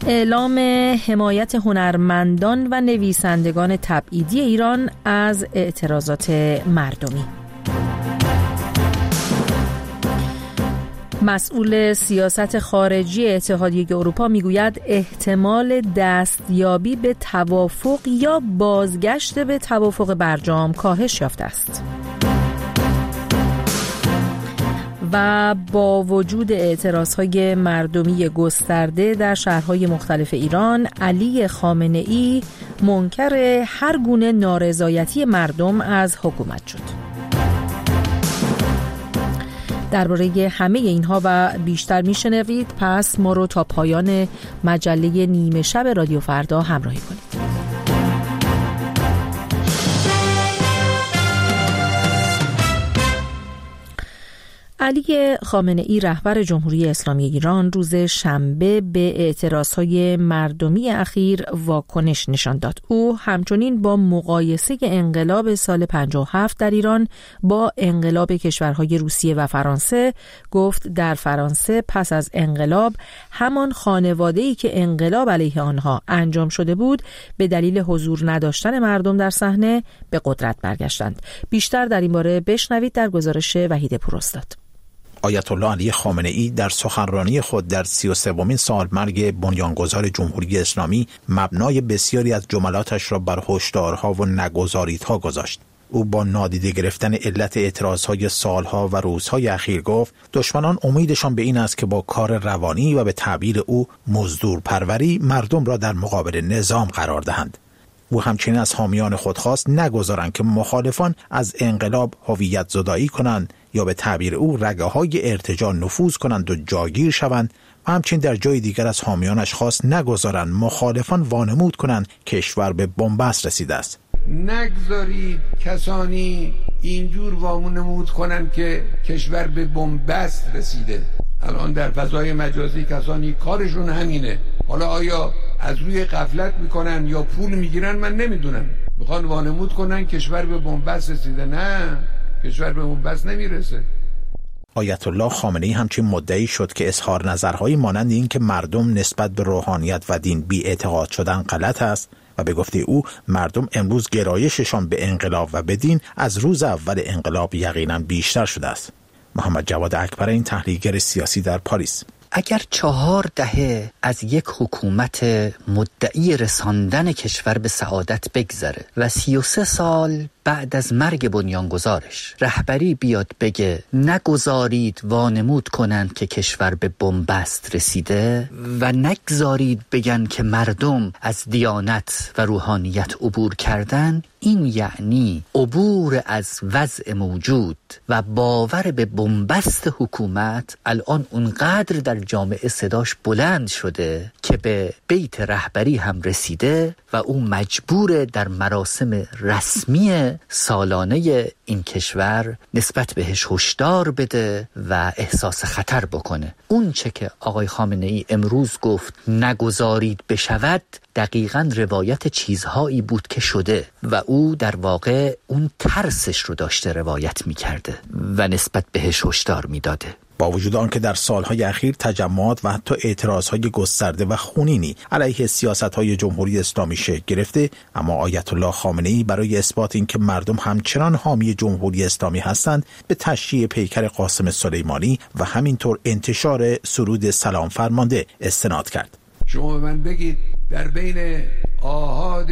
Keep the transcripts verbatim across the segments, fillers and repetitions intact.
اعلام حمایت هنرمندان و نویسندگان تبعیدی ایران از اعتراضات مردمی. مسئول سیاست خارجی اتحادیه اروپا میگوید احتمال دستیابی به توافق یا بازگشت به توافق برجام کاهش یافته است. و با وجود اعتراضهای مردمی گسترده در شهرهای مختلف ایران، علی خامنه‌ای منکر هر گونه نارضایتی مردم از حکومت شد. درباره همه اینها و بیشتر میشنوید، پس ما رو تا پایان مجله نیمه شب رادیو فردا همراهی کنید. علی خامنه‌ای رهبر جمهوری اسلامی ایران روز شنبه به اعتراضهای مردمی اخیر واکنش نشان داد. او همچنین با مقایسه انقلاب سال پنجاه و هفت در ایران با انقلاب کشورهای روسیه و فرانسه گفت در فرانسه پس از انقلاب همان خانواده‌ای که انقلاب علیه آنها انجام شده بود به دلیل حضور نداشتن مردم در صحنه به قدرت برگشتند. بیشتر در این باره بشنوید در گزارش وحید پوراستاد. آیت الله علی خامنه‌ای در سخنرانی خود در سی و سومین سالمرگ بنیانگذار جمهوری اسلامی مبنای بسیاری از جملاتش را بر هشدارها و نگذاریدها گذاشت. او با نادیده گرفتن علت اعتراضهای سالها و روزهای اخیر گفت دشمنان امیدشان به این است که با کار روانی و به تعبیر او مزدور پروری مردم را در مقابل نظام قرار دهند. او همچنین از حامیان خود خواست نگذارند که مخالفان از انقلاب هویت زدایی کنند یا به تعبیر او رگه‌های ارتجاع نفوذ کنند و جاگیر شوند و همچنین در جای دیگر از حامیانش خواست نگذارند مخالفان وانمود کنند کشور به بنبست رسیده است. نگذارید کسانی اینجور وانمود کنند که کشور به بنبست رسیده. الان در فضای مجازی کسانی کارشون همینه. حالا آیا از روی غفلت میکنن یا پول میگیرن من نمیدونم. میخوان وانمود کنن کشور به بنبست رسیده. نه، کشور به بنبست نمیرسه. آیت الله خامنه‌ای همچنین مدعی شد که اظهار نظرهایی مانند این که مردم نسبت به روحانیت و دین بی اعتقاد شدن غلط است و به گفته او مردم امروز گرایششان به انقلاب و به دین از روز اول انقلاب یقینا بیشتر شده است. محمد جواد اکبرین، تحلیلگر سیاسی در پاریس: اگر چهار دهه از یک حکومت مدعی رساندن کشور به سعادت بگذره و سی و سه سال بعد از مرگ بنیانگذارش رهبری بیاد بگه نگذارید وانمود کنند که کشور به بنبست رسیده و نگذارید بگن که مردم از دیانت و روحانیت عبور کردن، این یعنی عبور از وضع موجود و باور به بنبست حکومت الان اونقدر در جامعه صداش بلند شده که به بیت رهبری هم رسیده و او مجبور در مراسم رسمی سالانه این کشور نسبت بهش هشدار بده و احساس خطر بکنه. اون چه که آقای خامنه‌ای امروز گفت نگذارید بشود دقیقاً روایت چیزهایی بود که شده و او در واقع اون ترسش رو داشته روایت می‌کرده و نسبت بهش هشدار می‌داده. با وجود آنکه در سالهای اخیر تجمعات و حتی اعتراضهای گسترده و خونینی علیه سیاست‌های جمهوری اسلامی شکل گرفته، اما آیت الله خامنه‌ای برای اثبات اینکه مردم همچنان حامی جمهوری اسلامی هستند به تشییع پیکر قاسم سلیمانی و همینطور انتشار سرود سلام فرمانده استناد کرد. شما به من بگید در بین آحاد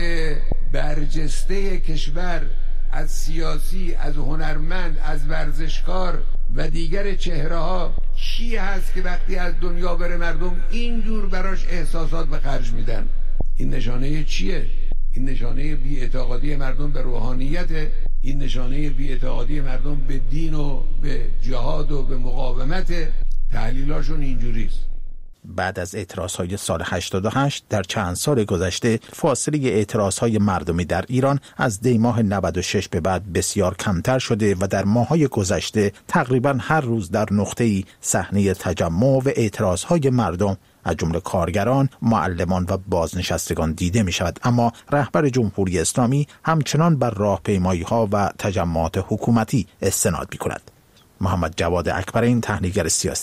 برجسته کشور، از سیاسی، از هنرمند، از ورزشکار و دیگر چهره ها چی هست که وقتی از دنیا بره مردم اینجور براش احساسات به خرج میدن؟ این نشانه چیه؟ این نشانه بی‌اعتقادی مردم به روحانیت، این نشانه بی‌اعتقادی مردم به دین و به جهاد و به مقاومت. تحلیلاشون اینجوریست. بعد از اعتراضهای سال هشتاد و هشت در چند سال گذشته فاصله اعتراضهای مردمی در ایران از دی ماه نود و شش به بعد بسیار کمتر شده و در ماه‌های گذشته تقریباً هر روز در نقطه‌ای صحنه تجمع و اعتراضهای مردم از جمله کارگران، معلمان و بازنشستگان دیده می شود. اما رهبر جمهوری اسلامی همچنان بر راهپیمایی‌ها و تجمعات حکومتی استناد می کند. محمد جواد اکبرین، تحلیلگر سیاسی: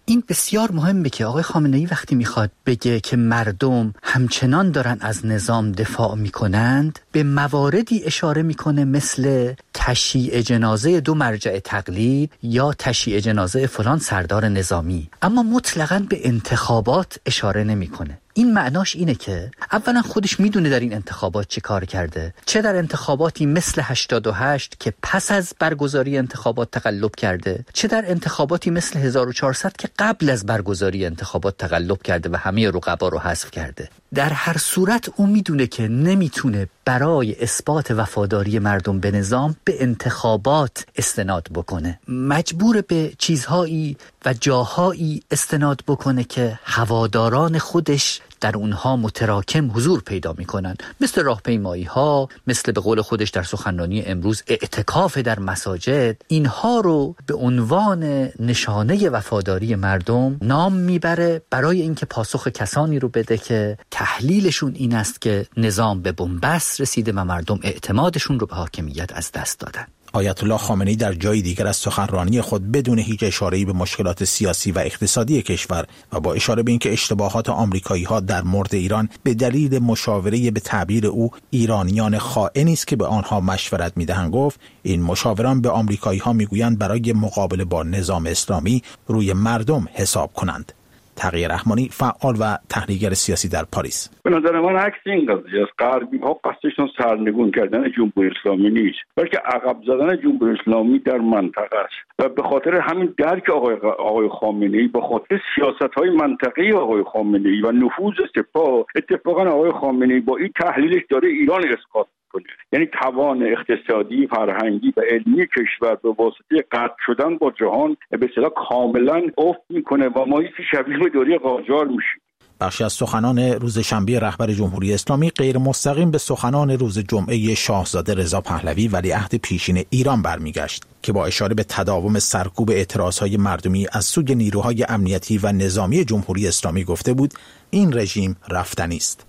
این بسیار مهمه که آقای خامنه‌ای وقتی میخواد بگه که مردم همچنان دارن از نظام دفاع میکنند به مواردی اشاره میکنه مثل تشییع جنازه دو مرجع تقلید یا تشییع جنازه فلان سردار نظامی، اما مطلقاً به انتخابات اشاره نمیکنه. این معناش اینه که اولا خودش میدونه در این انتخابات چه کار کرده، چه در انتخاباتی مثل هشتاد و هشت که پس از برگزاری انتخابات تقلب کرده، چه در انتخاباتی مثل هزار و چهارصد که قبل از برگزاری انتخابات تقلب کرده و همه رقبا رو حذف کرده. در هر صورت اون میدونه که نمیتونه برای اثبات وفاداری مردم به نظام به انتخابات استناد بکنه، مجبور به چیزهایی و جاهایی استناد بکنه که هواداران خودش در اونها متراکم حضور پیدا میکنن، مثل راهپیمایی ها، مثل به قول خودش در سخنرانی امروز اعتکاف در مساجد. اینها رو به عنوان نشانه وفاداری مردم نام میبره برای اینکه پاسخ کسانی رو بده که تحلیلشون این است که نظام به بنبست رسیده و مردم اعتمادشون رو به حاکمیت از دست دادن. آیت الله خامنه‌ای در جای دیگر از سخنرانی خود بدون هیچ اشاره‌ای به مشکلات سیاسی و اقتصادی کشور و با اشاره به اینکه اشتباهات آمریکایی‌ها در مورد ایران به دلیل مشاوره به تعبیر او ایرانیان خائنی است که به آنها مشورت می‌دهند گفت این مشاوران به آمریکایی‌ها می‌گویند برای مقابله با نظام اسلامی روی مردم حساب کنند. تقی رحمانی، فعال و تحلیلگر سیاسی در پاریس: به نظر من عکس این قضیه است. غربی ها قصدشون سرنگون کردن جمهوری اسلامی نیست، بلکه عقب زدن جمهوری اسلامی در منطقه است و به خاطر همین درک آقای آقای خامنه‌ای، به خاطر سیاست‌های منطقی آقای خامنه‌ای و نفوذ سپاه، اتفاقا آقای خامنه‌ای با این تحلیلش داره ایران اسقاط کنه. یعنی توان اقتصادی، فرهنگی و علمی کشور به واسطه قطع شدن با جهان به اصطلاح کاملا افت میکنه و ما یک شبیه به دوره قاجار میشیم. بخشی از سخنان روز شنبه رهبر جمهوری اسلامی غیر مستقیم به سخنان روز جمعه شاهزاده رضا پهلوی ولیعهد پیشین ایران برمیگشت که با اشاره به تداوم سرکوب اعتراضهای مردمی از سوی نیروهای امنیتی و نظامی جمهوری اسلامی گفته بود این رژیم رفتنی است.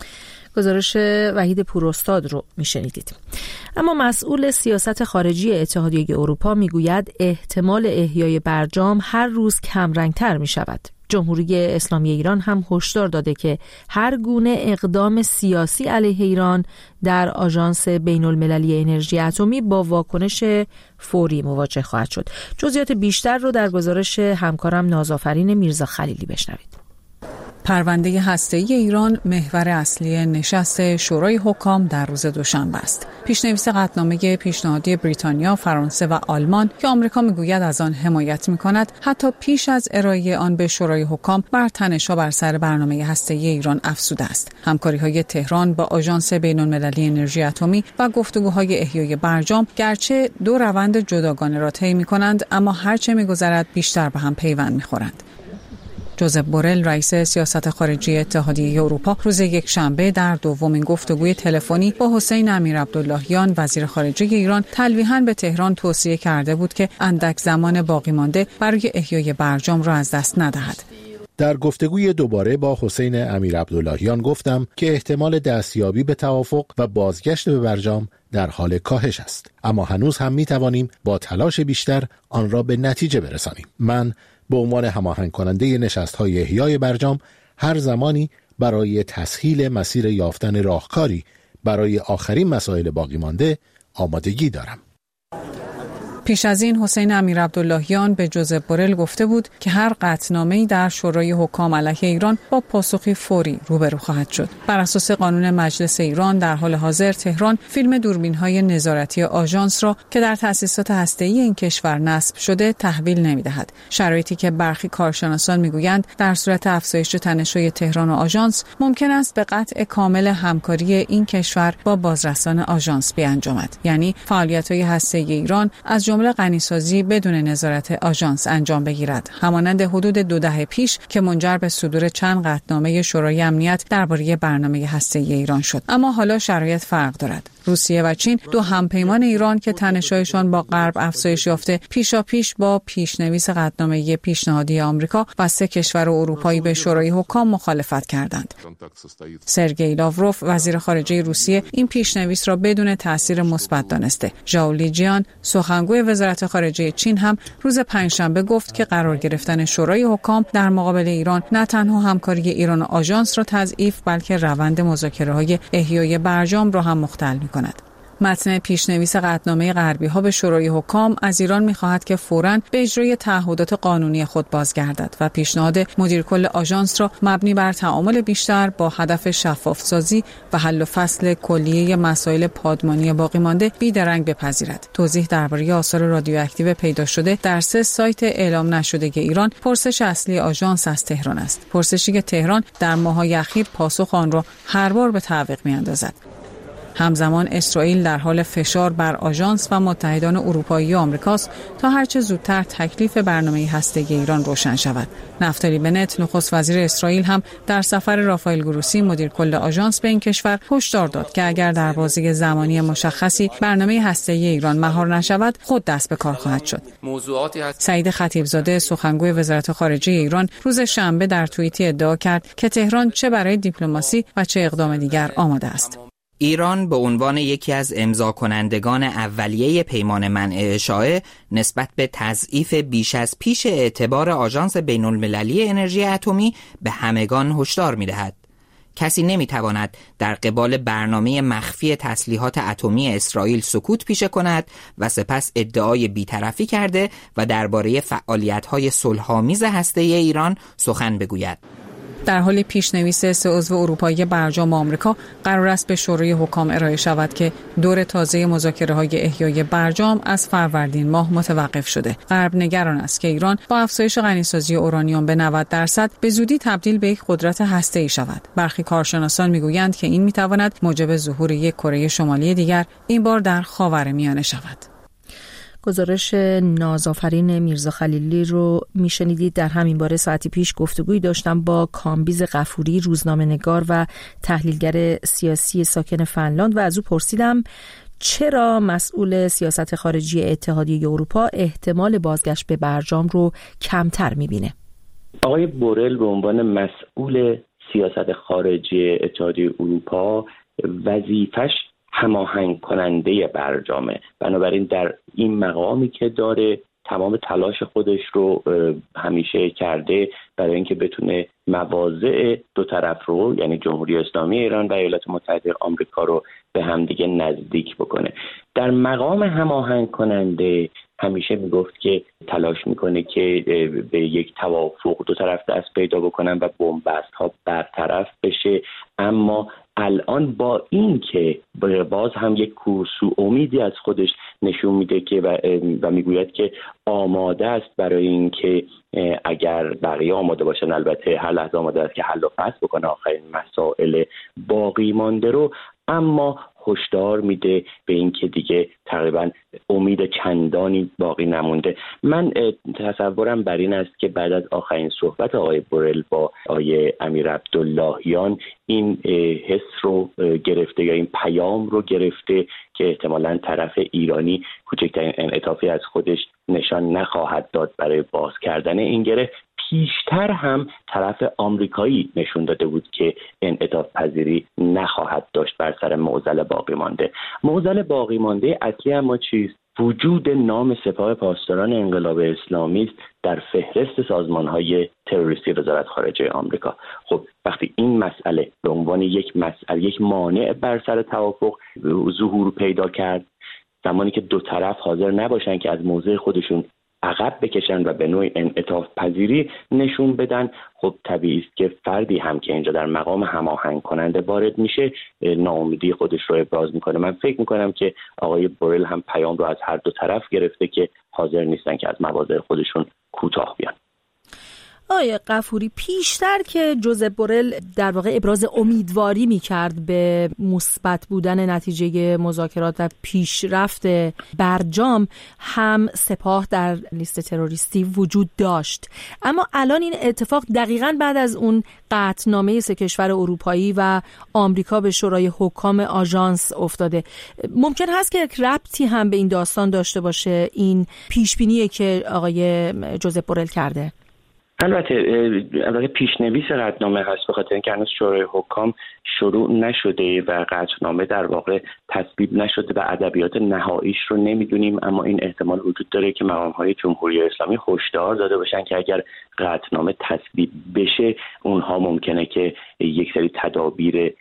گزارش وحید پوراستاد رو میشنیدید. اما مسئول سیاست خارجی اتحادیه اروپا میگوید احتمال احیای برجام هر روز کمرنگتر می شود. جمهوری اسلامی ایران هم هشدار داده که هر گونه اقدام سیاسی علیه ایران در آژانس بین المللی انرژی اتمی با واکنش فوری مواجه خواهد شد. جزئیات بیشتر رو در گزارش همکارم نازآفرین میرزا خلیلی بشنوید. پرونده هسته‌ای ایران محور اصلی نشست شورای حکام در روز دوشنبه است. پیشنویس قطعنامه پیشنهادی بریتانیا، فرانسه و آلمان که آمریکا میگوید از آن حمایت می‌کند، حتی پیش از ارائه آن به شورای حکام بر تنش‌ها بر سر برنامه هسته‌ای ایران افزوده است. همکاری‌های تهران با آژانس بین‌المللی انرژی اتمی و گفتگوهای احیای برجام گرچه دو روند جداگانه را طی می‌کنند، اما هرچه می‌گذرد بیشتر به هم پیوند می‌خورند. جوزپ بورل، رئیس سیاست خارجی اتحادیه اروپا، روز یکشنبه در دومین گفتگوی تلفنی با حسین امیرعبداللهیان وزیر خارجه ایران تلویحاً به تهران توصیه کرده بود که اندک زمان باقی مانده برای احیای برجام را از دست ندهد. در گفتگوی دوباره با حسین امیرعبداللهیان گفتم که احتمال دستیابی به توافق و بازگشت به برجام در حال کاهش است، اما هنوز هم می توانیم با تلاش بیشتر آن را به نتیجه برسانیم. من به عنوان هماهنگ کننده نشست‌های احیای برجام هر زمانی برای تسهیل مسیر یافتن راهکاری برای آخرین مسائل باقی مانده آمادگی دارم. پیش از این حسین امیرعبداللهیان به جوزپ بورل گفته بود که هر قطعنامه‌ای در شورای حکام علیه ایران با پاسخی فوری روبرو خواهد شد. بر اساس قانون مجلس ایران در حال حاضر تهران فیلم دوربین‌های نظارتی آژانس را که در تأسیسات هسته‌ای این کشور نصب شده تحویل نمی‌دهد. شرایطی که برخی کارشناسان می‌گویند در صورت افزایش تنش‌های تهران و آژانس ممکن است به قطع کامل همکاری این کشور با بازرسان آژانس بیانجامد. یعنی فعالیت‌های هسته‌ای ایران از جمله غنیسازی بدون نظارت آژانس انجام بگیرد، همانند حدود دو دهه پیش که منجر به صدور چند قطعنامه شورای امنیت درباره برنامه هسته‌ای ایران شد. اما حالا شرایط فرق دارد. روسیه و چین، دو همپیمان ایران که تنش‌هایشان با غرب افزایش یافته، پیشاپیش با پیشنویس قطعنامه پیشنهادی آمریکا و سه کشور اروپایی به شورای حکام مخالفت کردند. سرگئی لاوروف، وزیر خارجه روسیه، این پیشنویس را بدون تأثیر مثبت دانسته. ژائو لیجیان، سخنگوی سخنگوی وزارت خارجه چین هم روز پنجشنبه گفت که قرار گرفتن شورای حکام در مقابل ایران نه تنها همکاری ایران و آژانس را تضعیف، بلکه روند مذاکره‌های احیای برجام را هم مختل می‌کند. متن پیشنویس قطعنامه غربی‌ها به شورای حکام از ایران می‌خواهد که فوراً به اجرای تعهدات قانونی خود بازگردد و پیشنهاد مدیر کل آژانس را مبنی بر تعامل بیشتر با هدف شفاف‌سازی و حل و فصل کلیه مسائل پادمانی باقی مانده بیدرنگ بپذیرد. توضیح درباره آثار رادیواکتیو پیدا شده در سه سایت اعلام نشده ایران پرسش اصلی آژانس از تهران است. پرسشی که تهران در ماه‌های اخیر پاسخ آن را هر بار به تعویق می‌اندازد. همزمان اسرائیل در حال فشار بر آژانس و متحدان اروپایی و آمریکاست تا هرچه زودتر تکلیف برنامه هسته‌ای ایران روشن شود. نفتالی بنت نخست وزیر اسرائیل هم در سفر رافائل گروسی مدیر کل آژانس به این کشور هشدار داد که اگر در بازه زمانی مشخصی برنامه هسته‌ای ایران مهار نشود خود دست به کار خواهد شد. سعید خطیبزاده سخنگوی وزارت خارجه ایران روز شنبه در توییتی ادعا کرد که تهران چه برای دیپلماسی و چه اقدام دیگر آماده است. ایران به عنوان یکی از امضا کنندگان اولیه پیمان منع اشاعه نسبت به تضعیف بیش از پیش اعتبار آژانس بین المللی انرژی اتمی به همگان هشدار می‌دهد. کسی نمی‌تواند در قبال برنامه مخفی تسلیحات اتمی اسرائیل سکوت پیشه کند و سپس ادعای بی‌طرفی کرده و درباره فعالیت‌های صلح‌آمیز هسته‌ای ایران سخن بگوید. در حال پیشنویس سه عضو اروپایی برجام آمریکا قرار است به شورای حکام ارائه شود که دور تازه مذاکره‌های احیای برجام از فروردین ماه متوقف شده. غرب نگران است که ایران با افزایش غنیسازی اورانیوم به نود درصد به زودی تبدیل به یک قدرت هسته‌ای شود. برخی کارشناسان میگویند که این میتواند موجب ظهور یک کره شمالی دیگر، این بار در خاورمیانه شود. گزارش نازآفرین میرزا خلیلی رو میشنیدید. در همین باره ساعتی پیش گفتگویی داشتم با کامبیز غفوری، روزنامه‌نگار و تحلیلگر سیاسی ساکن فنلاند و از او پرسیدم چرا مسئول سیاست خارجی اتحادیه اروپا احتمال بازگشت به برجام رو کمتر میبینه. آقای بورل به عنوان مسئول سیاست خارجی اتحادیه اروپا وظیفش هماهنگ کننده برجامه، بنابراین در این مقامی که داره تمام تلاش خودش رو همیشه کرده برای اینکه بتونه مواضع دو طرف رو، یعنی جمهوری اسلامی ایران و ایالات متحده آمریکا رو به همدیگه نزدیک بکنه. در مقام هماهنگ کننده همیشه میگفت که تلاش میکنه که به یک توافق دو طرف دست پیدا بکنن و بنبست ها برطرف بشه، اما الان با این که باز هم یک کورسو امیدی از خودش نشون میده که و, و میگوید که آماده است برای این که اگر بقیه آماده باشن، البته هر لحظه آماده است که حل و فصل بکنه آخرین مسائل باقی مانده رو، اما هشدار میده به این که دیگه تقریبا امید چندانی باقی نمونده. من تصورم بر این است که بعد از آخرین صحبت آقای بورل با آقای امیر عبداللهیان این حس رو گرفته یا این پیام رو گرفته که احتمالاً طرف ایرانی کوچکترین انعطافی از خودش نشان نخواهد داد برای باز کردن این گره. پیشتر هم طرف آمریکایی نشون داده بود که انعطاف پذیری نخواهد داشت بر سر معضل باقی مانده. معضل باقی مانده اصلی اما چیست؟ وجود نام سپاه پاسداران انقلاب اسلامی است در فهرست سازمان‌های تروریستی وزارت خارجه آمریکا. خب وقتی این مسئله به عنوان یک مسئله، یک مانع بر سر توافق ظهور پیدا کرد، زمانی که دو طرف حاضر نباشن که از موضع خودشون عقب بکشن و به نوعی انعطاف پذیری نشون بدن، خب طبیعی است که فردی هم که اینجا در مقام هماهنگ کننده وارد میشه ناامیدی خودش رو ابراز میکنه. من فکر میکنم که آقای بورل هم پیام رو از هر دو طرف گرفته که حاضر نیستن که از مواضع خودشون کوتاه بیان. آقای غفوری، پیشتر که جوزپ بورل در واقع ابراز امیدواری میکرد به مثبت بودن نتیجه مذاکرات و پیشرفت برجام، هم سپاه در لیست تروریستی وجود داشت، اما الان این اتفاق دقیقاً بعد از اون قطعنامه سه کشور اروپایی و آمریکا به شورای حکام آژانس افتاده. ممکن هست که یک ربطی هم به این داستان داشته باشه این پیشبینی که آقای جوزپ بورل کرده؟ البته البته پیشنویس قطعنامه هست، به خاطر اینکه هنوز شورای حکام شروع نشده و قطعنامه در واقع تصویب نشده و ادبیات نهاییش رو نمیدونیم، اما این احتمال وجود داره که مقام‌های جمهوری اسلامی هشدار داده باشن که اگر قطعنامه تصویب بشه اونها ممکنه که یک سری تدابیر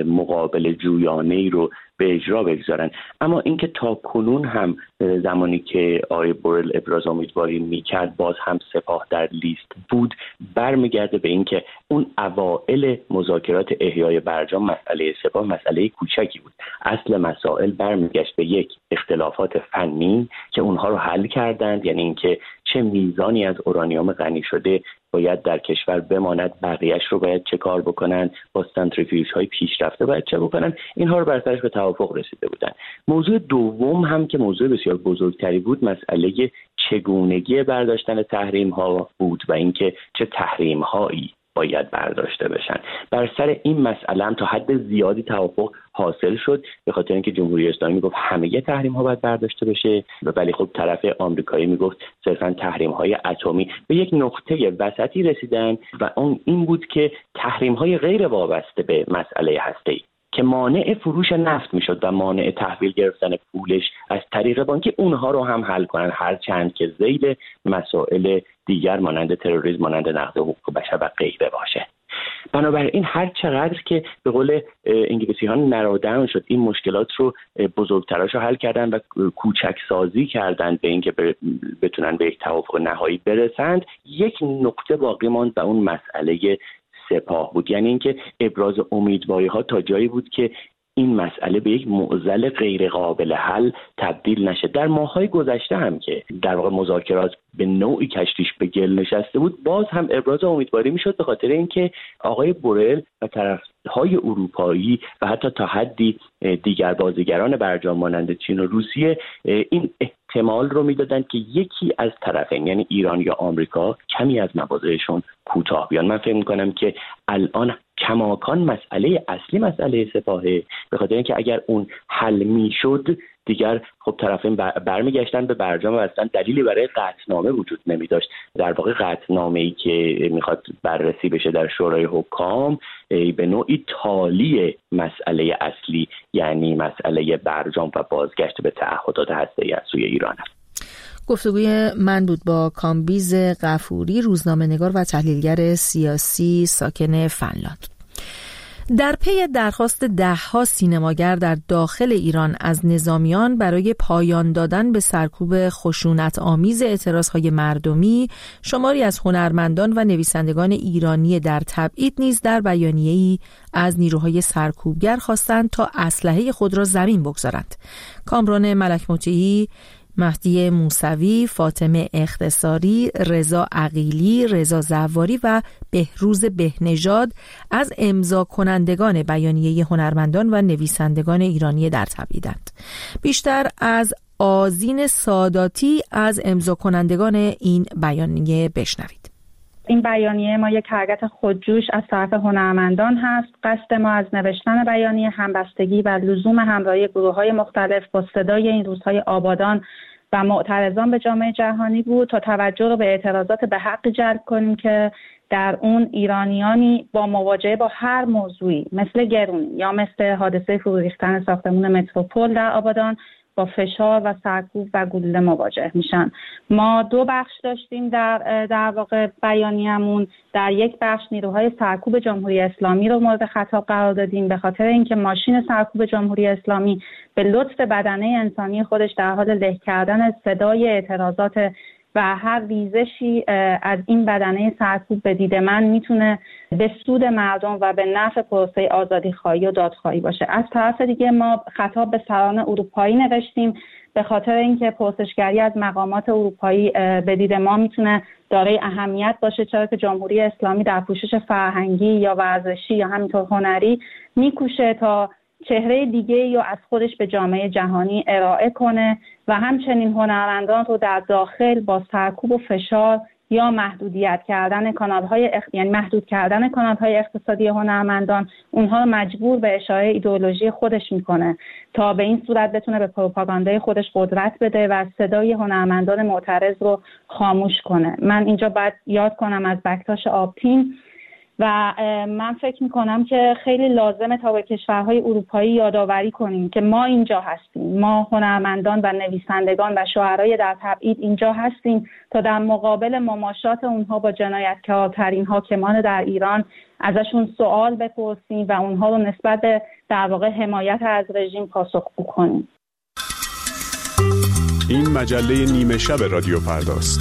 مقابل جویانه‌ای رو به اجرا بگذارن. اما اینکه تا کنون هم زمانی که آقای بورل ابراز امیدواری میکرد باز هم سپاه در لیست بود، برمیگرده به اینکه اون اوائل مذاکرات احیای برجام مسئله سپاه مسئله کوچکی بود. اصل مسائل برمیگشت به یک اختلافات فنی که اونها رو حل کردند، یعنی اینکه چه میزانی از اورانیوم غنی شده باید در کشور بماند، بقیه‌اش رو باید چه کار بکنن، با سنتریفیوژ های پیشرفته باید چه بکنن، اینها رو بر سرش به توافق رسیده بودن. موضوع دوم هم که موضوع بسیار بزرگتری بود مسئله چگونگی برداشتن تحریم ها بود و اینکه چه تحریم هایی باید برداشته بشن. بر سر این مسئله هم تا حد زیادی توافق حاصل شد، به خاطر اینکه جمهوری اسلامی میگفت همه تحریم ها باید برداشته بشه، ولی خب طرف آمریکایی میگفت صرفا تحریم های اتمی. به یک نقطه وسطی رسیدن و اون این بود که تحریم های غیر وابسته به مسئله هسته‌ای که مانع فروش نفت میشد و مانع تحویل گرفتن پولش از طریق بانکی، اونها رو هم حل کنن، هر چند که ذیل مسائل دیگر مانند تروریسم، مانند نقض حقوق بشر و غیره باشه. بنابراین هر چقدر که به قول انگلیسی ها نرودن شد این مشکلات رو بزرگتراش رو حل کردن و کوچک سازی کردن به اینکه بتونن به یک توافق نهایی برسند، یک نقطه باقی ماند و اون مسئله سپاه بود. یعنی اینکه ابراز امیدواری ها تا جایی بود که این مسئله به یک معضل غیر قابل حل تبدیل نشه. در ماه‌های گذشته هم که در واقع مذاکرات به نوعی کشتیش به گل نشسته بود، باز هم ابراز امیدواری میشد به خاطر اینکه آقای بورل و طرفهای اروپایی و حتی تا حدی دیگر بازیگران برجام مانند چین و روسیه این احتمال رو میدادن که یکی از طرفین، یعنی ایران یا آمریکا، کمی از مواضعشون کوتاه بیان. من فکر می‌کنم که الان کماکان مسئله اصلی مسئله سپاهه، به خاطر اینکه اگر اون حل میشد دیگر خب طرفین برمیگشتن به برجام و اصلا دلیلی برای قطعنامه وجود نمی داشت. در واقع قطعنامه‌ای که میخواد بررسی بشه در شورای حکام به نوعی تالی مسئله اصلی، یعنی مسئله برجام و بازگشت به تعهدات هسته‌ای از سوی ایران است. گفتگوی من بود با کامبیز غفوری، روزنامه‌نگار و تحلیلگر سیاسی ساکن فنلاند. در پی درخواست ده‌ها سینماگر در داخل ایران از نظامیان برای پایان دادن به سرکوب خشونت آمیز اعتراضهای مردمی، شماری از هنرمندان و نویسندگان ایرانی در تبعید نیز در بیانیه‌ای از نیروهای سرکوبگر خواستند تا اسلحه خود را زمین بگذارند. کامران ملک مطیعی، مهدی موسوی، فاطمه اختصاری، رضا عقیلی، رضا زواری و بهروز بهنژاد از امضا کنندگان بیانیه هنرمندان و نویسندگان ایرانی در تبعیدند. بیشتر از آذین ساداتی از امضا کنندگان این بیانیه بشنوید. این بیانیه ما یک حرکت خودجوش از طرف هنرمندان هست. قصد ما از نوشتن بیانیه همبستگی و لزوم همراهی گروه‌های مختلف با صدای این روزهای آبادان و معترضان به جامعه جهانی بود تا توجه رو به اعتراضات به حق جلب کنیم که در اون ایرانیانی با مواجهه با هر موضوعی مثل گرونی یا مثل حادثه فرو ریختن ساختمان متروپول در آبادان با فشار و سرکوب و گلوله مواجه میشن. ما دو بخش داشتیم در در واقع بیانیه‌مون. در یک بخش نیروهای سرکوب جمهوری اسلامی رو مورد خطاب قرار دادیم به خاطر اینکه ماشین سرکوب جمهوری اسلامی به لطف بدنه انسانی خودش در حال له کردن صدای اعتراضات و هر ریزشی از این بدنه سرکوب به دید من میتونه به سود مردم و به نفع پروسه آزادیخواهی و دادخواهی باشه. از طرف دیگه ما خطاب به سران اروپایی نوشتیم به خاطر اینکه پرسشگری از مقامات اروپایی به دید ما میتونه دارای اهمیت باشه، چرا که جمهوری اسلامی در پوشش فرهنگی یا ورزشی یا همینطور هنری میکوشه تا چهره دیگه‌ای رو از خودش به جامعه جهانی ارائه کنه و همچنین هنرمندان رو در داخل با سرکوب و فشار یا محدودیت کردن کانال‌های اخ... یعنی محدود کردن کانال‌های اقتصادی هنرمندان اونها مجبور به اشاعه ایدئولوژی خودش میکنه تا به این صورت بتونه به پروپاگاندای خودش قدرت بده و صدای هنرمندان معترض رو خاموش کنه. من اینجا باید یاد کنم از بکتاش آبتین و من فکر میکنم که خیلی لازمه تا به کشورهای اروپایی یادآوری کنیم که ما اینجا هستیم، ما هنرمندان و نویسندگان و شاعرای در تبعید اینجا هستیم تا در مقابل مماشات اونها با جنایتکارترین حاکمان در ایران ازشون سوال بپرسیم و اونها رو نسبت به در واقع حمایت از رژیم پاسخگو کنیم. این مجله نیمه شب رادیو فرداست.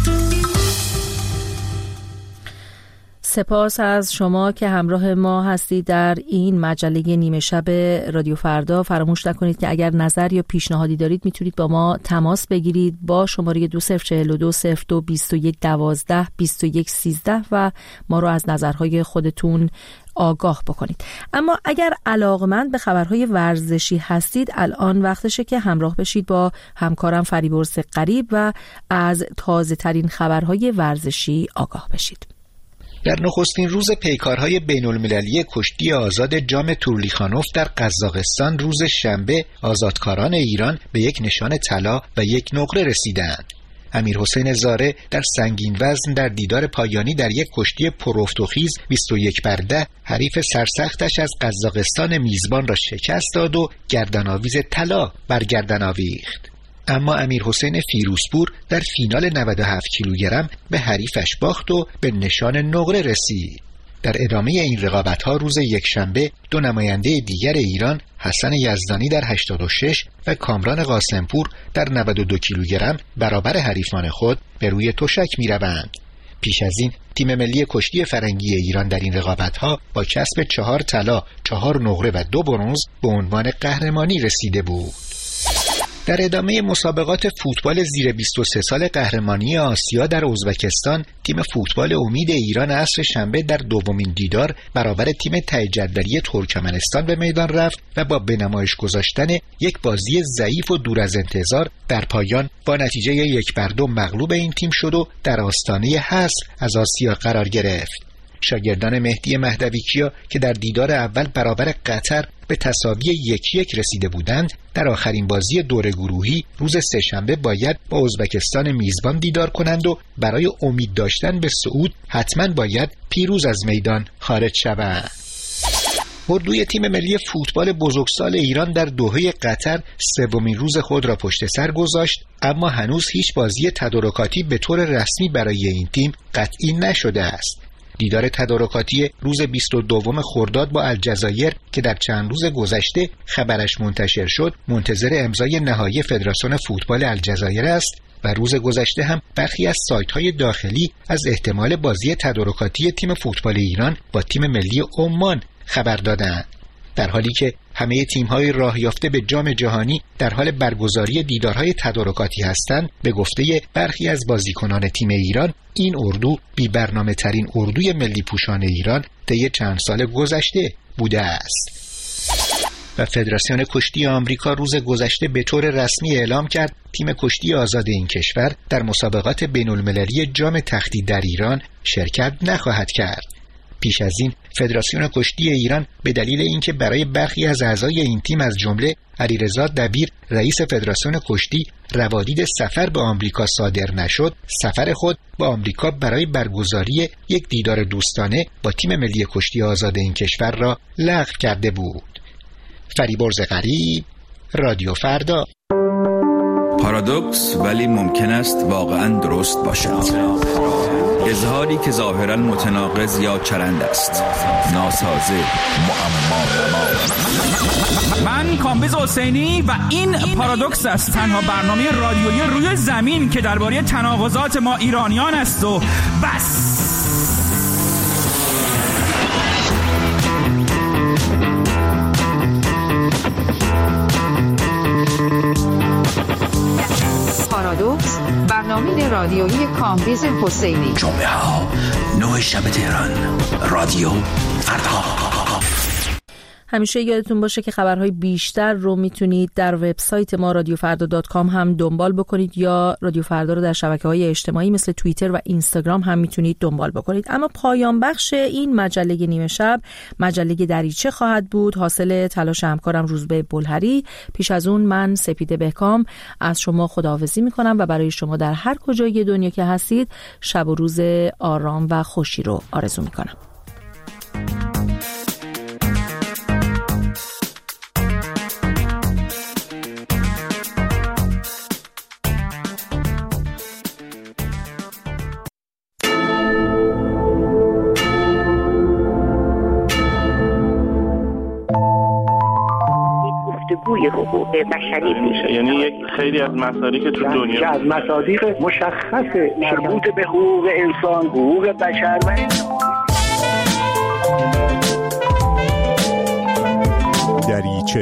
سپاس از شما که همراه ما هستید در این مجله نیمه شب رادیو فردا. فراموش نکنید که اگر نظر یا پیشنهادی دارید میتونید با ما تماس بگیرید با شماره دو صفر چهل و دو صفر دو بیست و یک دوازده بیست و یک سیزده و ما رو از نظرهای خودتون آگاه بکنید. اما اگر علاقمند به خبرهای ورزشی هستید الان وقتشه که همراه بشید با همکارم فریبرز غریب و از تازه ترین خبرهای ورزشی آگاه بشید. در نخستین روز پیکارهای بین‌المللی کشتی آزاد جام تورلیخانوف در قزاقستان روز شنبه آزادکاران ایران به یک نشان طلا و یک نقره رسیدند. امیرحسین زاره در سنگین وزن در دیدار پایانی در یک کشتی پرافت و خیز بیست و یک بر ده حریف سرسختش از قزاقستان میزبان را شکست داد و گردن‌آویز طلا بر گردن آویخت. اما امیرحسین فیروزپور در فینال نود و هفت کیلوگرم به حریفش باخت و به نشان نقره رسید. در ادامه این رقابت‌ها روز یکشنبه دو نماینده دیگر ایران حسن یزدانی در هشتاد و شش و کامران قاسمپور در نود و دو کیلوگرم برابر حریفان خود به روی تشک می‌روند. پیش از این تیم ملی کشتی فرنگی ایران در این رقابت‌ها با کسب چهار طلا، چهار نقره و دو برنز به عنوان قهرمانی رسیده بود. در ادامه مسابقات فوتبال زیر بیست و سه سال قهرمانی آسیا در ازبکستان تیم فوتبال امید ایران عصر شنبه در دومین دیدار برابر تیم ته جدولی ترکمنستان به میدان رفت و با به نمایش گذاشتن یک بازی ضعیف و دور از انتظار در پایان با نتیجه یک بر دو مغلوب این تیم شد و در آستانه حذف از آسیا قرار گرفت. شاگردان مهدی مهدویکیا که در دیدار اول برابر قطر به تساوی یک یک رسیده بودند در آخرین بازی دور گروهی روز سه‌شنبه باید با ازبکستان میزبان دیدار کنند و برای امید داشتن به صعود حتما باید پیروز از میدان خارج شوند. اردوی تیم ملی فوتبال بزرگسال ایران در دوحه قطر سومین روز خود را پشت سر گذاشت، اما هنوز هیچ بازی تدارکاتی به طور رسمی برای این تیم قطعی نشده است. دیدار تدارکاتی روز بیست و دو خرداد با الجزایر که در چند روز گذشته خبرش منتشر شد منتظر امضای نهایی فدراسیون فوتبال الجزایر است و روز گذشته هم برخی از سایت‌های داخلی از احتمال بازی تدارکاتی تیم فوتبال ایران با تیم ملی عمان خبر دادند، در حالی که همه تیم‌های راه یافته به جام جهانی در حال برگزاری دیدارهای تدارکاتی هستند. به گفته برخی از بازیکنان تیم ایران این اردو بی برنامه ترین اردوی ملی پوشان ایران طی چند سال گذشته بوده است. و فدراسیون کشتی آمریکا روز گذشته به طور رسمی اعلام کرد تیم کشتی آزاد این کشور در مسابقات بین‌المللی جام تختی در ایران شرکت نخواهد کرد. پیش از این فدراسیون کشتی ایران به دلیل اینکه برای برخی از اعضای این تیم از جمله علیرضا دبیر رئیس فدراسیون کشتی روادید سفر به آمریکا صادر نشد، سفر خود به آمریکا برای برگزاری یک دیدار دوستانه با تیم ملی کشتی آزاد این کشور را لغو کرده بود. فریبرز غریب، رادیو فردا. پارادوکس ولی ممکن است واقعا درست باشد. اظهاری که ظاهرا متناقض یا چرند است، ناسازه، معما. من کامبیز حسینی و این پارادوکس است، تنها برنامه رادیویی روی زمین که درباره تناقضات ما ایرانیان است و بس. پارادوکس، برنامه رادیویی کامبیز حسینی. جمعه ها نه شب تهران، رادیو فردا. همیشه یادتون باشه که خبرهای بیشتر رو میتونید در وبسایت ما رادیو فردا دات کام هم دنبال بکنید یا رادیو فردا رو در شبکه‌های اجتماعی مثل توییتر و اینستاگرام هم میتونید دنبال بکنید. اما پایان بخش این مجله نیمه شب مجله دریچه خواهد بود، حاصل تلاش همکارم روزبه بلهری. پیش از اون من سپیده بهکام از شما خداحافظی میکنم و برای شما در هر کجای دنیا که هستید شب و روز آرام و خوشی رو آرزو میکنم. گفتگوی حقوق بشری میشه، یعنی یک خیلی از مصادیق که تو دنیا از مصادیق مشخص مربوط به حقوق انسان، حقوق بشر و دریچه.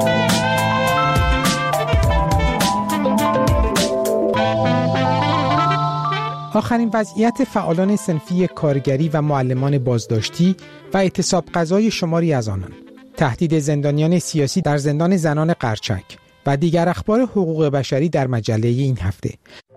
آخرین وضعیت فعالان صنفی کارگری و معلمان بازداشتی و اعتصاب قضای شماری از آنان، تهدید زندانیان سیاسی در زندان زنان قرچک و دیگر اخبار حقوق بشری در مجله این هفته.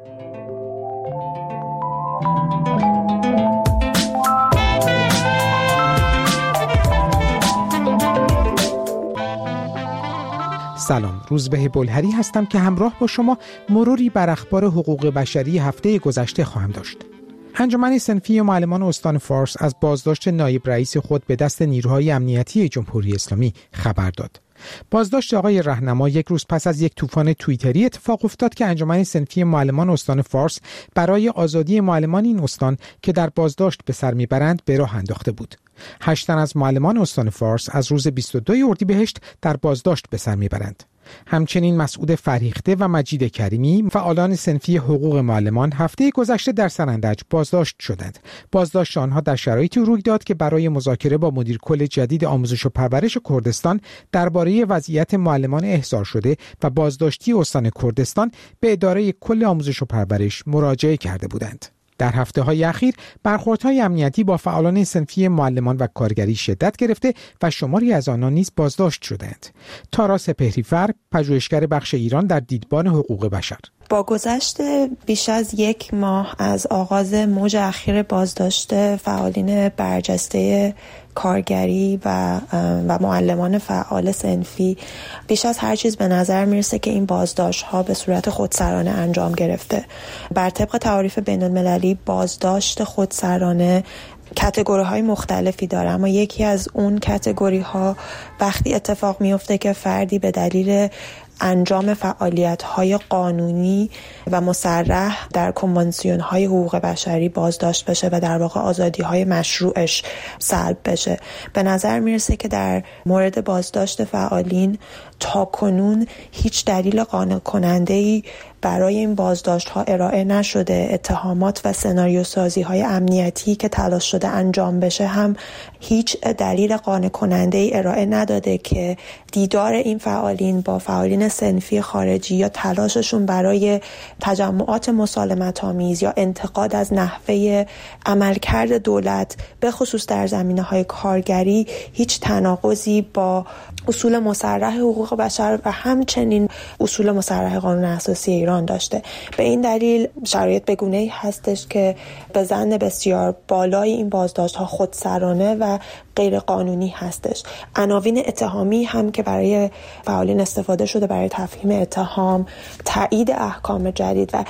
سلام، روزبه بلهری هستم که همراه با شما مروری بر اخبار حقوق بشری هفته گذشته خواهم داشت. انجمن صنفی معلمان استان فارس از بازداشت نایب رئیس خود به دست نیروهای امنیتی جمهوری اسلامی خبر داد. بازداشت آقای رهنما یک روز پس از یک طوفان توییتری اتفاق افتاد که انجمن صنفی معلمان استان فارس برای آزادی معلمان این استان که در بازداشت به سر میبرند به راه انداخته بود. هشت تن از معلمان استان فارس از روز بیست و دو اردیبهشت در بازداشت به سر میبرند. همچنین مسعود فریخته و مجید کریمی، فعالان صنفی حقوق معلمان، هفته گذشته در سرندج بازداشت شدند. بازداشت آنها در شرایطی روی داد که برای مذاکره با مدیر کل جدید آموزش و پرورش کردستان درباره وضعیت معلمان احضار شده و بازداشتی استان کردستان به اداره کل آموزش و پرورش مراجعه کرده بودند. در هفته‌های اخیر برخوردهای امنیتی با فعالان صنفی معلمان و کارگری شدت گرفته و شماری از آنان نیز بازداشت شدند. تارا سپهری‌فر، پژوهشگر بخش ایران در دیدبان حقوق بشر: با گذشت بیش از یک ماه از آغاز موج اخیر بازداشت فعالین برجسته کارگری و و معلمان فعال صنفی، بیش از هر چیز به نظر میرسه که این بازداشت ها به صورت خودسرانه انجام گرفته. بر طبق تعاریف بین المللی بازداشت خودسرانه کاتگوری های مختلفی داره، اما یکی از اون کاتگوری ها وقتی اتفاق میفته که فردی به دلیل انجام فعالیت‌های قانونی و مصرح در کنوانسیون‌های حقوق بشری بازداشت بشه و در واقع آزادی‌های مشروعش سلب بشه. به نظر میرسه که در مورد بازداشت فعالین تا کنون هیچ دلیل قانع کننده‌ای برای این بازداشت ها ارائه نشده. اتهامات و سناریو سازی های امنیتی که تلاش شده انجام بشه هم هیچ دلیل قانع کننده ای ارائه نداده که دیدار این فعالین با فعالین صنفی خارجی یا تلاششون برای تجمعات مسالمت آمیز یا انتقاد از نحوه عملکرد دولت به خصوص در زمینه‌های کارگری هیچ تناقضی با اصول مصرح حقوق بشر و همچنین اصول مصرح قانون اساسی ایران داشته. به این دلیل شرایط بگونه‌ای هستش که به ظن بسیار بالای این بازداشت‌ها خودسرانه و غیر قانونی هستش. عناوین اتهامی هم که برای فعالین استفاده شده برای تفهیم اتهام، تایید احکام جدید و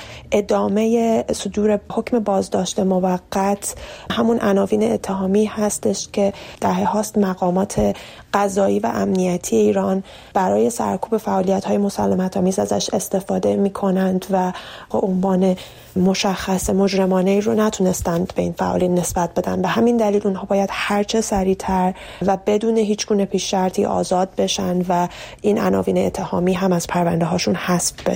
ادامه صدور حکم بازداشت موقت همون عناوین اتهامی هستش که دهه هاست مقامات قضایی و امنیتی ایران برای سرکوب فعالیت‌های مسالمت‌آمیز ازش استفاده می‌کنند و عنوان مشخص مجرمانه‌ای رو نتونستند به این فعالین نسبت بدن. به همین دلیل اونها باید هرچه سریعتر و بدون هیچ گونه پیش شرطی آزاد بشن و این عناوین اتهامی هم از پرونده هاشون حذف بشه.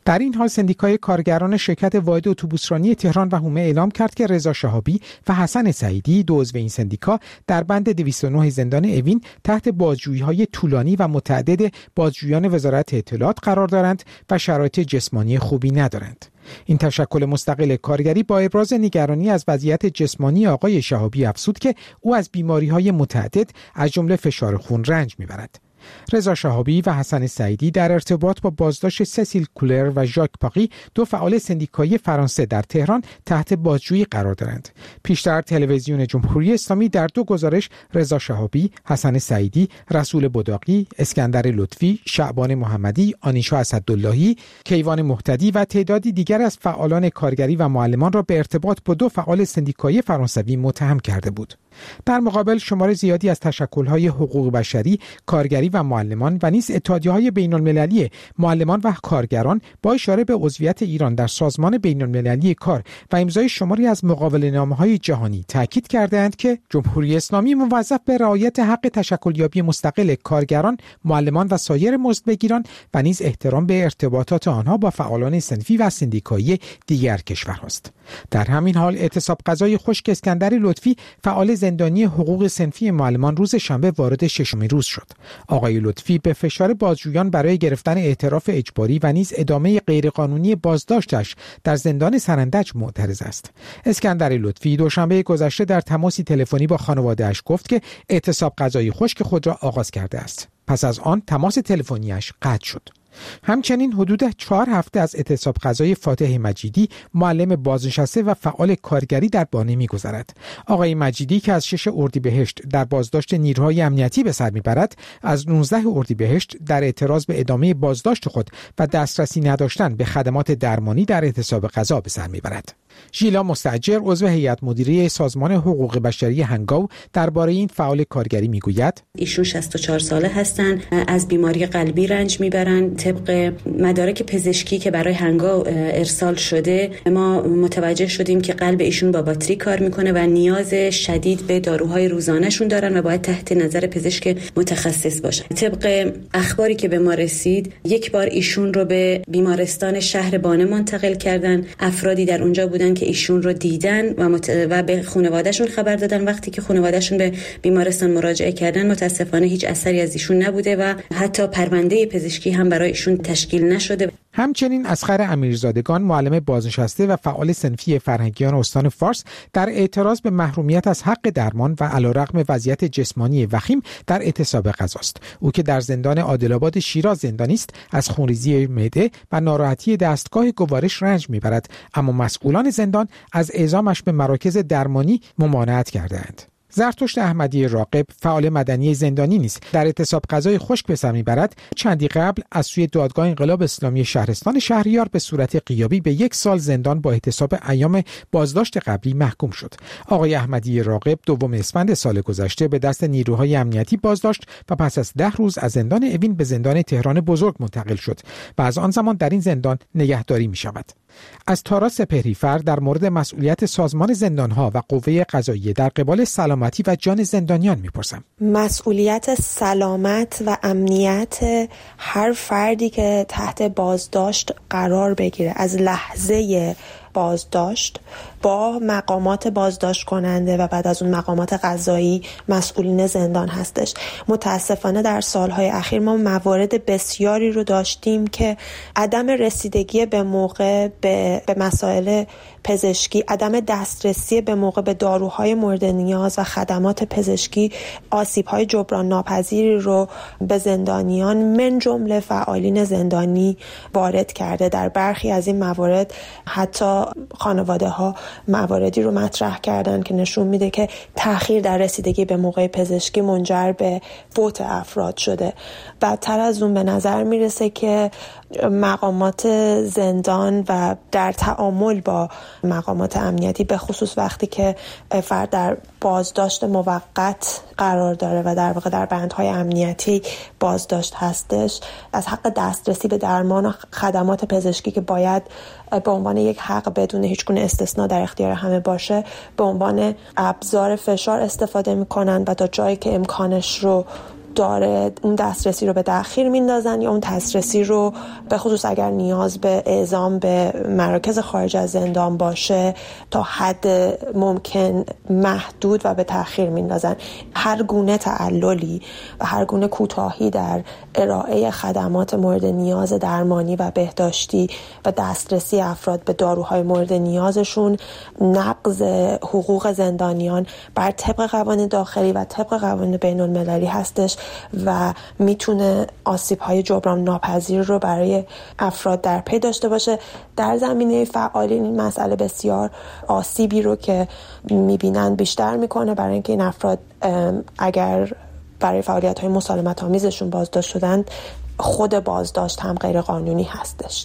در این حال سندیکای کارگران شرکت واحد اتوبوسرانی تهران و حومه اعلام کرد که رضا شهابی و حسن سعیدی دو عضو این سندیکا در بند دویست و نه زندان اوین تحت بازجویی‌های طولانی و متعدد بازجویان وزارت اطلاعات قرار دارند و شرایط جسمانی خوبی ندارند. این تشکل مستقل کارگری با ابراز نگرانی از وضعیت جسمانی آقای شهابی افزود که او از بیماری‌های متعدد از جمله فشار خون رنج می‌برد. رضا شهابی و حسن سعیدی در ارتباط با بازداشت سسیل کولر و ژاک پاقی دو فعال سندیکایی فرانسه در تهران تحت بازجویی قرار دارند. پیشتر تلویزیون جمهوری اسلامی در دو گزارش رضا شهابی، حسن سعیدی، رسول بداقی، اسکندر لطفی، شعبان محمدی، آنیشا اسداللهی، کیوان مهتدی و تعدادی دیگر از فعالان کارگری و معلمان را به ارتباط با دو فعال سندیکایی فرانسوی متهم کرده بود. در مقابل شمار زیادی از تشکل‌های حقوق بشری، کارگری و معلمان و نیز اتحادیه‌های بین‌المللی معلمان و کارگران با اشاره به عضویت ایران در سازمان بین‌المللی کار و امضای شماری از مقاوله‌نامه‌های جهانی تاکید کردند که جمهوری اسلامی موظف به رعایت حق تشکلیابی مستقل کارگران، معلمان و سایر مزدبگیران و نیز احترام به ارتباطات آنها با فعالان صنفی و سندیکایی دیگر کشورهاست. در همین حال اعتصاب غذای خشک اسکندر لطفی فعال زندانی حقوق صنفی معلمان روز شنبه وارد ششمین روز شد. آقای لطفی به فشار بازجویان برای گرفتن اعتراف اجباری و نیز ادامه غیرقانونی بازداشتش در زندان سرندج معترض است. اسکندر لطفی دوشنبه گذشته در تماسی تلفنی با خانواده‌اش گفت که اعتصاب غذای خشک خود را آغاز کرده است. پس از آن تماس تلفنیش قطع شد. همچنین حدود چهار هفته از اعتصاب غذای فاتح مجیدی، معلم بازنشسته و فعال کارگری در بانه می‌گذرد. آقای مجیدی که از شش اردیبهشت در بازداشت نیروهای امنیتی به سر می‌برد، از نوزده اردیبهشت در اعتراض به ادامه بازداشت خود و دسترسی نداشتن به خدمات درمانی در اعتصاب غذا به سر می‌برد. ژیلا مستاجر عضو هیئت مدیره سازمان حقوق بشری هنگاو درباره این فعال کارگری میگوید: ایشون شصت و چهار ساله هستند، از بیماری قلبی رنج میبرند. طبق مدارک پزشکی که برای هنگاو ارسال شده ما متوجه شدیم که قلب ایشون با باتری کار میکنه و نیاز شدید به داروهای روزانهشون دارن و باید تحت نظر پزشک متخصص باشن. طبق اخباری که به ما رسید یک بار ایشون رو به بیمارستان شهر بانه منتقل کردن. افرادی در اونجا بودن که ایشون رو دیدن و, مت... و به خانواده‌شون خبر دادن. وقتی که خانواده‌شون به بیمارستان مراجعه کردن متاسفانه هیچ اثری از ایشون نبوده و حتی پرونده پزشکی هم برای ایشون تشکیل نشده. همچنین اسخر امیرزادگان معلم بازنشسته و فعال صنفی فرهنگیان استان فارس در اعتراض به محرومیت از حق درمان و علیرغم وضعیت جسمانی وخیم در اعتصاب غذاست. او که در زندان عادل‌آباد شیراز زندانی است، از خونریزی معده و ناراحتی دستگاه گوارش رنج میبرد، اما مسئولان زندان از اعزامش به مراکز درمانی ممانعت کردند. زرتشت احمدی راقب فعال مدنی زندانی نیز در اعتصاب غذای خشک به سر میبرد. چندی قبل از سوی دادگاه انقلاب اسلامی شهرستان شهریار به صورت غیابی به یک سال زندان با احتساب ایام بازداشت قبلی محکوم شد. آقای احمدی راقب دوم اسفند سال گذشته به دست نیروهای امنیتی بازداشت و پس از ده روز از زندان اوین به زندان تهران بزرگ منتقل شد و از آن زمان در این زندان نگهداری می شود. از تارا سپهریفر در مورد مسئولیت سازمان زندانها و قوه قضاییه در قبال سلامتی و جان زندانیان میپرسم. مسئولیت سلامت و امنیت هر فردی که تحت بازداشت قرار بگیره از لحظه بازداشت با مقامات بازداشت کننده و بعد از اون مقامات قضایی مسئولین زندان هستش. متاسفانه در سالهای اخیر ما موارد بسیاری رو داشتیم که عدم رسیدگی به موقع به, به مسائل پزشکی، عدم دسترسی به موقع به داروهای مورد نیاز و خدمات پزشکی آسیب‌های جبران ناپذیری رو به زندانیان من جمله فعالین زندانی وارد کرده. در برخی از این موارد حتی خانواده‌ها مواردی رو مطرح کردن که نشون میده که تأخیر در رسیدگی به موقع پزشکی منجر به فوت افراد شده. بدتر از اون به نظر میرسه که مقامات زندان و در تعامل با مقامات امنیتی به خصوص وقتی که فرد در بازداشت موقت قرار داره و در واقع در بندهای امنیتی بازداشت هستش، از حق دسترسی به درمان و خدمات پزشکی که باید به عنوان یک حق بدون هیچ گونه استثناء در اختیار همه باشه به عنوان ابزار فشار استفاده میکنن و تا جایی که امکانش رو داره اون دسترسی رو به تأخیر میندازن یا اون دسترسی رو به خصوص اگر نیاز به اعزام به مراکز خارج از زندان باشه تا حد ممکن محدود و به تأخیر میندازن. هر گونه تعللی و هر گونه کوتاهی در ارائه خدمات مورد نیاز درمانی و بهداشتی و دسترسی افراد به داروهای مورد نیازشون نقض حقوق زندانیان بر طبق قوانین داخلی و طبق قوانین بین المللی هستش و میتونه آسیب‌های جبران ناپذیر رو برای افراد در پی داشته باشه. در زمینه فعالین این مسئله بسیار آسیبی رو که میبینن بیشتر میکنه، برای اینکه این افراد اگر برای فعالیت‌های مسالمت آمیزشون بازداشت شدن، خود بازداشت هم غیر قانونی هستش.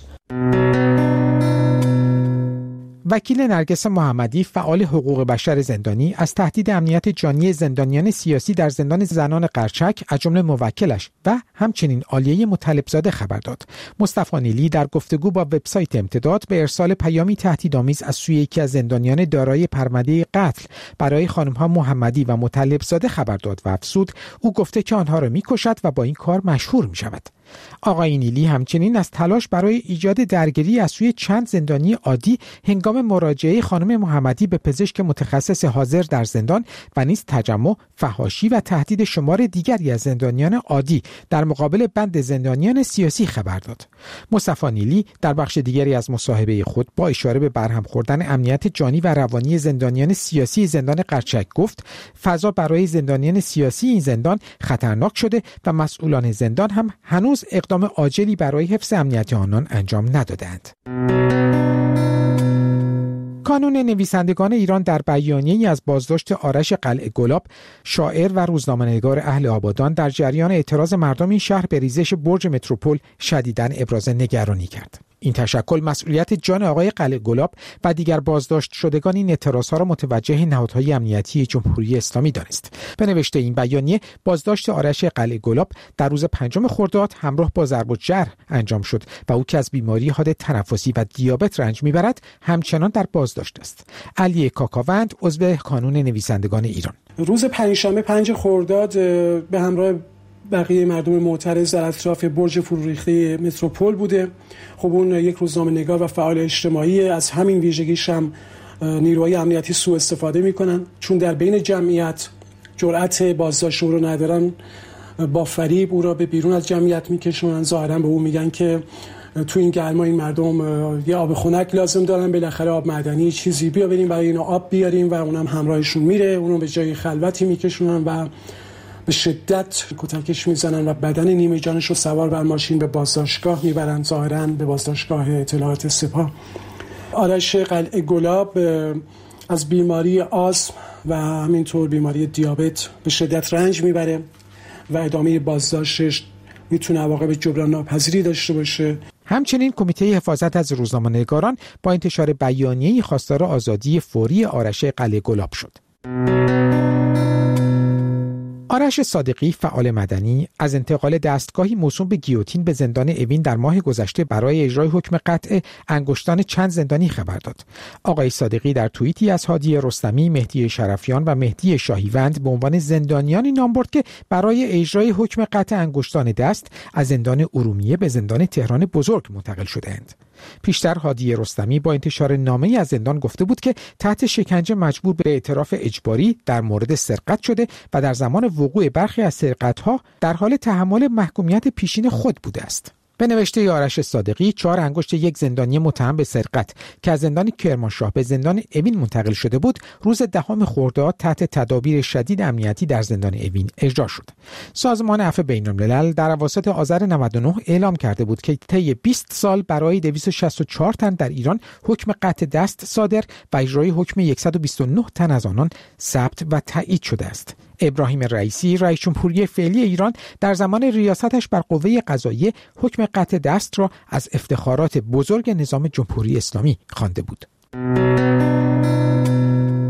وکیل نرگس محمدی، فعال حقوق بشر زندانی، از تهدید امنیت جانی زندانیان سیاسی در زندان زنان قرچک از جمله موکلش و همچنین عالیه مطلبزاده خبر داد. مصطفی نیلی در گفتگو با وبسایت امتداد به ارسال پیامی تهدیدآمیز از سوی یکی از زندانیان دارای پرونده قتل برای خانم‌ها محمدی و مطلبزاده خبر داد و افزود او گفته که آنها را می‌کشد و با این کار مشهور می‌شود. آقای نیلی همچنین از تلاش برای ایجاد درگیری از سوی چند زندانی عادی هنگام مراجعه خانم محمدی به پزشک متخصص حاضر در زندان و نیز تجمع، فحاشی و تهدید شمار دیگری از زندانیان عادی در مقابل بند زندانیان سیاسی خبر داد. مصطفی نیلی در بخش دیگری از مصاحبه خود با اشاره به برهم خوردن امنیت جانی و روانی زندانیان سیاسی زندان قرچک گفت فضا برای زندانیان سیاسی این زندان خطرناک شده و مسئولان زندان هم هنوز اقدام عاجلی برای حفظ امنیت آنان انجام ندادند. کانون نویسندگان ایران در بیانیه‌ای از بازداشت آرش قلعه گلاب، شاعر و روزنامه‌نگار اهل آبادان، در جریان اعتراض مردم این شهر به ریزش برج متروپول شدیداً ابراز نگرانی کرد. این تشکل مسئولیت جان آقای قلعه گلاب و دیگر بازداشت شدگان این اعتراضها را متوجه نهادهای امنیتی جمهوری اسلامی دانست. به نوشته این بیانیه، بازداشت آرش قلعه گلاب در روز پنجم خرداد همراه با ضرب و جرح انجام شد و او که از بیماری حاد تنفسی و دیابت رنج میبرد همچنان در بازداشت است. علی کاکاوند، عضو کانون نویسندگان ایران: روز پنجشنبه پنج خرداد به همراه بقیه مردم معترض در اطراف برج فروریخته متروپول بوده. خب اون یک روزنامه‌نگار و فعال اجتماعی، از همین ویژگیش هم نیروهای امنیتی سوء استفاده میکنن، چون در بین جمعیت جرأت بازداشت او رو ندارن، با فریب او را به بیرون از جمعیت میکشونن. ظاهرا به او میگن که تو این گرما این مردم یه آب خنک لازم دارن، بالاخره آب معدنی چیزی بیا بریم برای اینا آب بیاریم و اونم همراهشون میره، اونو به جای خلوتی میکشونن و به شدت کتکش میزنن و بدن نیمه جانش رو سوار بر ماشین به بازداشتگاه میبرن، ظاهراً به بازداشتگاه اطلاعات سپاه. آرش قلعه گلاب از بیماری آسم و همینطور بیماری دیابت به شدت رنج میبره و ادامه بازداشتش میتونه عواقب جبران ناپذیری داشته باشه. همچنین کمیته حفاظت از روزنامه‌نگاران با انتشار بیانیه‌ای خواستار آزادی فوری آرش قلعه گلاب شد. آرش صادقی، فعال مدنی، از انتقال دستگاهی موسوم به گیوتین به زندان اوین در ماه گذشته برای اجرای حکم قطع انگشتان چند زندانی خبر داد. آقای صادقی در توییتی از هادی رستمی، مهدی شرفیان و مهدی شاهیوند به عنوان زندانیانی نام برد که برای اجرای حکم قطع انگشتان دست از زندان ارومیه به زندان تهران بزرگ منتقل شده‌اند. پیشتر هادی رستمی با انتشار نامه‌ای از زندان گفته بود که تحت شکنجه مجبور به اعتراف اجباری در مورد سرقت شده و در زمان وقوع برخی از سرقت‌ها در حال تحمل محکومیت پیشین خود بوده است. به نوشته آرش صادقی، چهار انگشت یک زندانی متهم به سرقت که از زندان کرمانشاه به زندان اوین منتقل شده بود، روز دهم خرداد تحت تدابیر شدید امنیتی در زندان اوین اجرا شد. سازمان عفو بین‌الملل در اواسط آذر نود و نه اعلام کرده بود که طی بیست سال برای دویست و شصت و چهار تن در ایران حکم قطع دست صادر و اجرای حکم صد و بیست و نه تن از آنان ثبت و تایید شده است. ابراهیم رئیسی، رئیس جمهوری فعلی ایران، در زمان ریاستش بر قوه قضاییه حکم قطع دست را از افتخارات بزرگ نظام جمهوری اسلامی خوانده بود.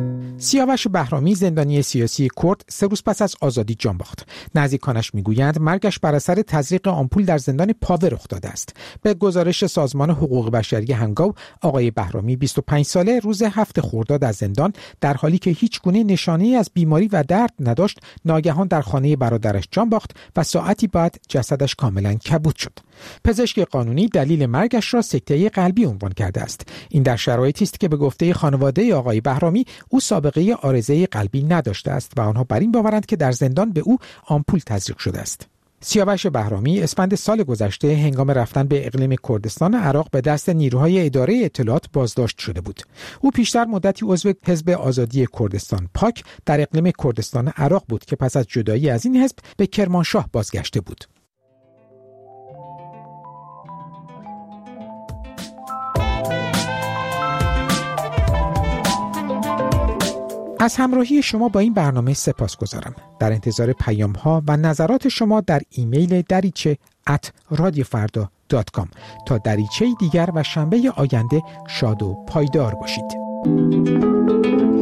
سیاوش بهرامی زندانی سیاسی کرد سه روز پس از آزادی جان باخت. نزدیکانش میگویند مرگش بر اثر تزریق آمپول در زندان پاوه رخ داده است. به گزارش سازمان حقوق بشری هنگاو، آقای بهرامی بیست و پنج ساله روز هفت خرداد از زندان در حالی که هیچ گونه نشانه‌ای از بیماری و درد نداشت، ناگهان در خانه برادرش جان باخت و ساعتی بعد جسدش کاملا کبود شد. پزشک قانونی دلیل مرگش را سکته قلبی عنوان کرده است. این در شرایطی است که به گفته خانواده آقای بهرامی او سابقه عارضه قلبی نداشته است و آنها بر این باورند که در زندان به او آمپول تزریق شده است. سیاوش بهرامی اسفند سال گذشته هنگام رفتن به اقلیم کردستان عراق به دست نیروهای اداره اطلاعات بازداشت شده بود. او پیشتر مدتی عضو حزب آزادی کردستان پاک در اقلیم کردستان عراق بود که پس از جدایی از این حزب به کرمانشاه بازگشته بود. از همراهی شما با این برنامه سپاسگزارم. در انتظار پیام ها و نظرات شما در ایمیل دریچه ات رادیو فردا دات کام تا دریچه دیگر و شنبه آینده شاد و پایدار باشید.